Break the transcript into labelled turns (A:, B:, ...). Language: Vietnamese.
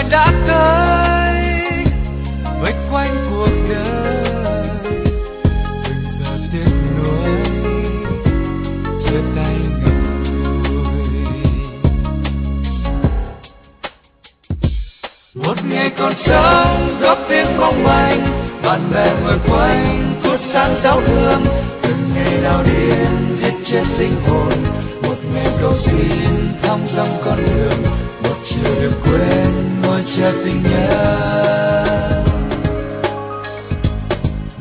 A: đã tới vây quanh cuộc đời, từng giờ tiếc nuối chia tay ngậm ngùi. Một ngày còn sống góp tiếng mong manh, bạn bè ngồi quanh phút sáng giao thương, từng ngày nào điên giết chết linh hồn